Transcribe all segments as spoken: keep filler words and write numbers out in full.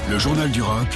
Le journal du rock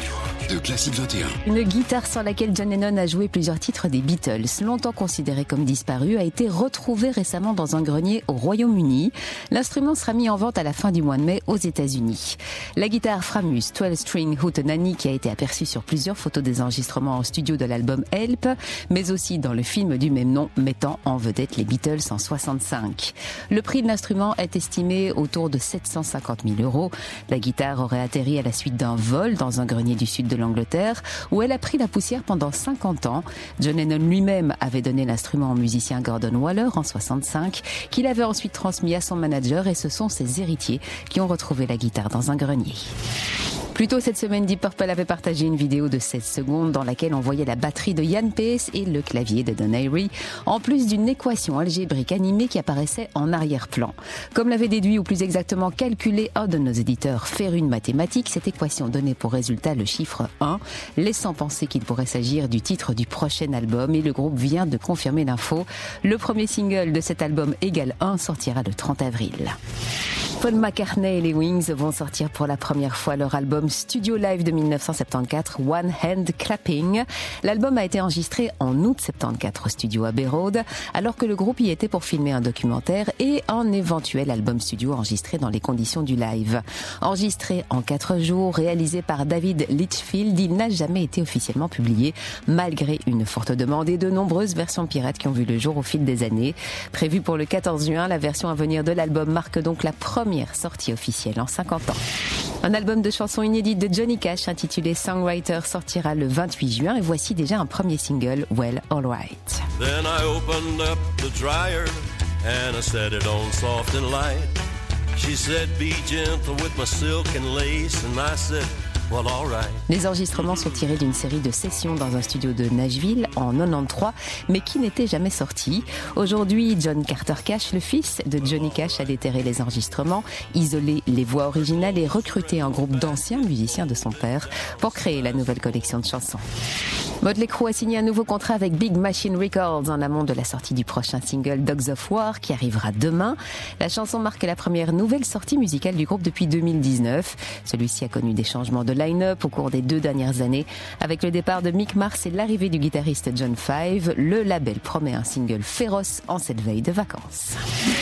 de Classique vingt et un. Une guitare sans laquelle John Lennon a joué plusieurs titres des Beatles, longtemps considérée comme disparue, a été retrouvée récemment dans un grenier au Royaume-Uni. L'instrument sera mis en vente à la fin du mois de mai aux États-Unis. La guitare Framus douze string Hootenanny, qui a été aperçue sur plusieurs photos des enregistrements en studio de l'album Help, mais aussi dans le film du même nom mettant en vedette les Beatles en soixante-cinq. Le prix de l'instrument est estimé autour de sept cent cinquante mille euros. La guitare aurait atterri à la suite d'un vol dans un grenier du sud de l'Angleterre, où elle a pris la poussière pendant cinquante ans. John Lennon lui-même avait donné l'instrument au musicien Gordon Waller en soixante-cinq, qu'il avait ensuite transmis à son manager, et ce sont ses héritiers qui ont retrouvé la guitare dans un grenier. Plus tôt cette semaine, Deep Purple avait partagé une vidéo de seize secondes dans laquelle on voyait la batterie de Ian Pace et le clavier de Don Airey, en plus d'une équation algébrique animée qui apparaissait en arrière-plan. Comme l'avait déduit, ou plus exactement calculé un de nos éditeurs férus de mathématiques, cette équation donnait pour résultat le chiffre un, laissant penser qu'il pourrait s'agir du titre du prochain album, et le groupe vient de confirmer l'info. Le premier single de cet album égal un sortira le trente avril. Paul McCartney et les Wings vont sortir pour la première fois leur album studio live de dix-neuf cent soixante-quatorze, One Hand Clapping. L'album a été enregistré en août soixante-quatorze au studio Abbey Road, alors que le groupe y était pour filmer un documentaire et un éventuel album studio enregistré dans les conditions du live. Enregistré en quatre jours, réalisé par David Litchfield, il n'a jamais été officiellement publié, malgré une forte demande et de nombreuses versions pirates qui ont vu le jour au fil des années. Prévue pour le quatorze juin, la version à venir de l'album marque donc la première sortie officielle en cinquante ans. Un album de chansons inédites de Johnny Cash intitulé Songwriter sortira le vingt-huit juin, et voici déjà un premier single, Well Alright. Then I opened up the dryer and I set it on soft and light. She said be gentle with my silk and lace, and I said well, all right. Les enregistrements sont tirés d'une série de sessions dans un studio de Nashville en quatre-vingt-treize, mais qui n'était jamais sorti. Aujourd'hui, John Carter Cash, le fils de Johnny Cash, a déterré les enregistrements, isolé les voix originales et recruté un groupe d'anciens musiciens de son père pour créer la nouvelle collection de chansons. Motley Crue a signé un nouveau contrat avec Big Machine Records en amont de la sortie du prochain single Dogs of War, qui arrivera demain. La chanson marque la première nouvelle sortie musicale du groupe depuis deux mille dix-neuf. Celui-ci a connu des changements de line-up au cours des deux dernières années. Avec le départ de Mick Mars et l'arrivée du guitariste John Five, le label promet un single féroce en cette veille de vacances.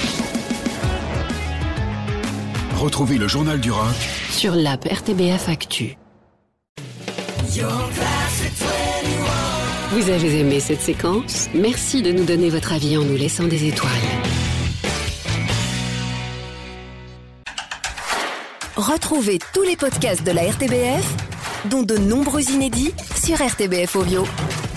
Retrouvez le journal du rock sur l'app R T B F Actu. Vous avez aimé cette séquence? Merci de nous donner votre avis en nous laissant des étoiles. Retrouvez tous les podcasts de la R T B F, dont de nombreux inédits, sur R T B F Audio.